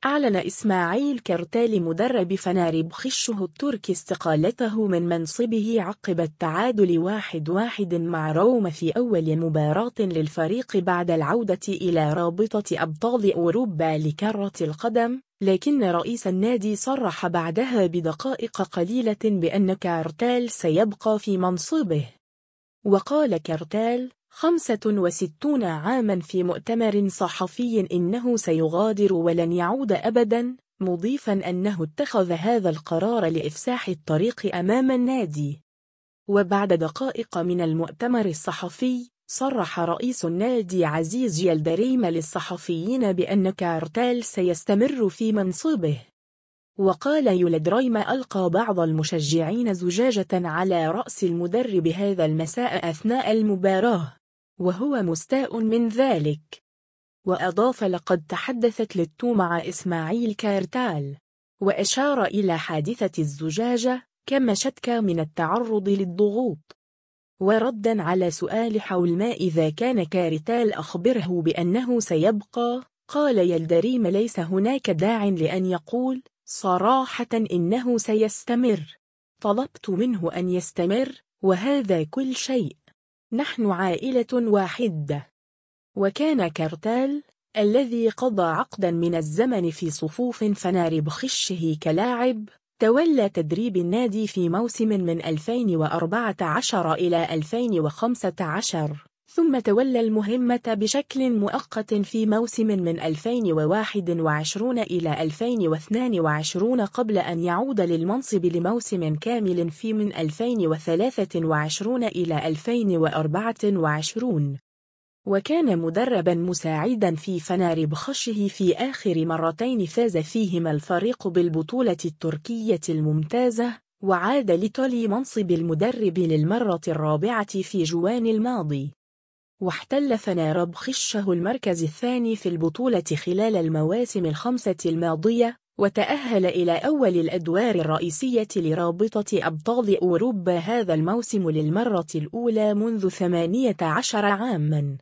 أعلن إسماعيل كرتال مدرب فنربخشه التركي استقالته من منصبه عقب التعادل 1-1 مع روما في أول مباراة للفريق بعد العودة إلى رابطة أبطال أوروبا لكرة القدم، لكن رئيس النادي صرح بعدها بدقائق قليلة بأن كرتال سيبقى في منصبه. وقال كرتال 65 عاما في مؤتمر صحفي إنه سيغادر ولن يعود أبدا، مضيفا أنه اتخذ هذا القرار لإفساح الطريق أمام النادي. وبعد دقائق من المؤتمر الصحفي صرح رئيس النادي عزيز يلدريم للصحفيين بأن كرتال سيستمر في منصبه. وقال يلدريم ألقى بعض المشجعين زجاجة على رأس المدرب هذا المساء أثناء المباراة، وهو مستاء من ذلك. وأضاف لقد تحدثت لتو مع إسماعيل كرتال، وأشار إلى حادثة الزجاجة كما شتكى من التعرض للضغوط. وردا على سؤال حول ما إذا كان كرتال أخبره بأنه سيبقى، قال يلدريم ليس هناك داع لأن يقول صراحة إنه سيستمر. طلبت منه أن يستمر وهذا كل شيء، نحن عائلة واحدة. وكان كرتال الذي قضى عقدا من الزمن في صفوف فنربخشه كلاعب تولى تدريب النادي في موسم من 2014 إلى 2015، ثم تولى المهمة بشكل مؤقت في موسم من 2021 إلى 2022 قبل أن يعود للمنصب لموسم كامل في من 2023 إلى 2024. وكان مدربا مساعدا في فنربخشه في آخر مرتين فاز فيهما الفريق بالبطولة التركية الممتازة، وعاد لتولي منصب المدرب للمرة الرابعة في جوان الماضي. واحتل فنربخشه المركز الثاني في البطولة خلال المواسم الخمسة الماضية، وتأهل إلى أول الأدوار الرئيسية لرابطة أبطال أوروبا هذا الموسم للمرة الأولى منذ 18 عاما.